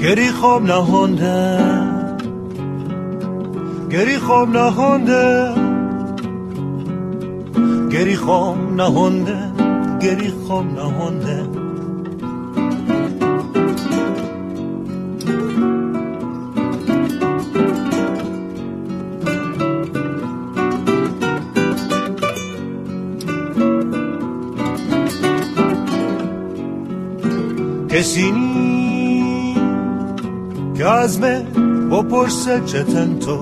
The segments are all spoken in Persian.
گری خواب نهانده، گری خواب نهانده، گری خواب نهانده، گری خواب نهانده. کسی نی که از من بپرسه چتن تو،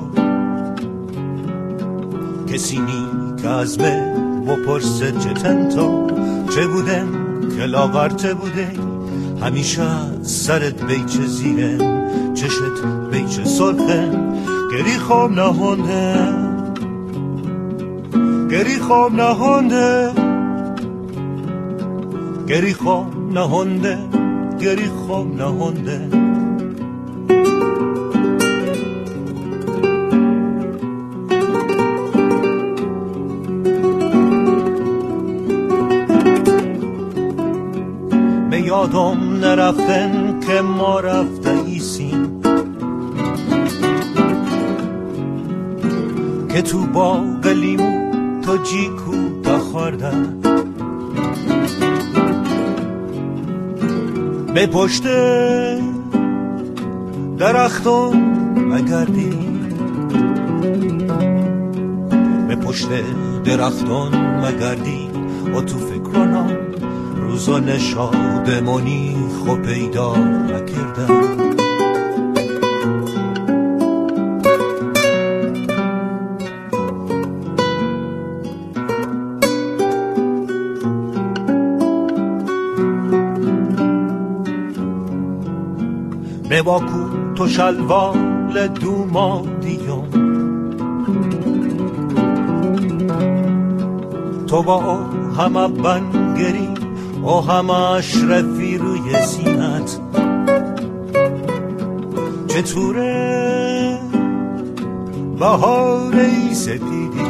کسی نی که از من بپرسه چتن تو، چه بودن که لاغرته بوده همیشه سرت بیچه زیره چشت بیچه سرخه. گری خواب نهانده، گری خواب نهانده، گری خواب نهانده، گری خواب نهانده. به یادم نرفتن که ما رفته ایسیم، که تو باغ لیمو تو جیکو تا خوردن، به پشت درختان مگردی، به پشت درختان مگردی و تو فکرانم روزان شادمانی خو پیدا نکردم. به باکو تو شلوال دوما دیگم، تو با همه بنگری و همه اشرفی روی سینت، چطوره بهاره سپیدی،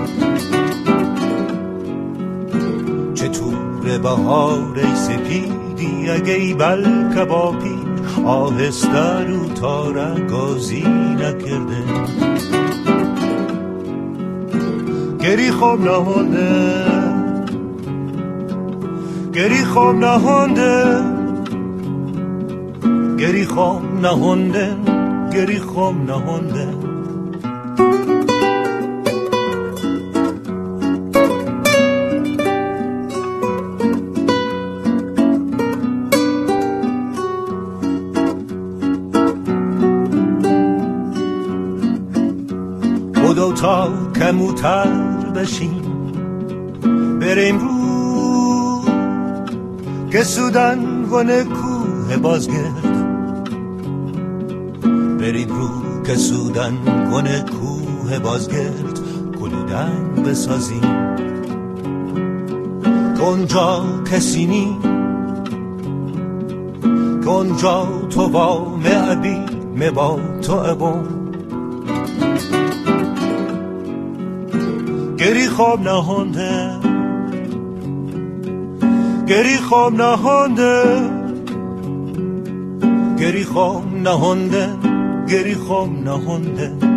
چطوره بهاره سپیدی، اگه ای بل کبابی آهسته رو تاره گازی نکرده. گری خواب نهانده، گری خواب نهانده، گری خواب نهانده، گری خواب نهانده. خدا تا کموتر بشیم بریم رو که سودن گونه کوه بازگرد، بریم رو که سودن گونه کوه بازگرد کلودن بسازیم، که اونجا کسی نی، که اونجا تو با معبی مبا تو ابون. گری خواب نهانده، گری خواب نهانده، گری خواب نهانده، گری خواب نهانده.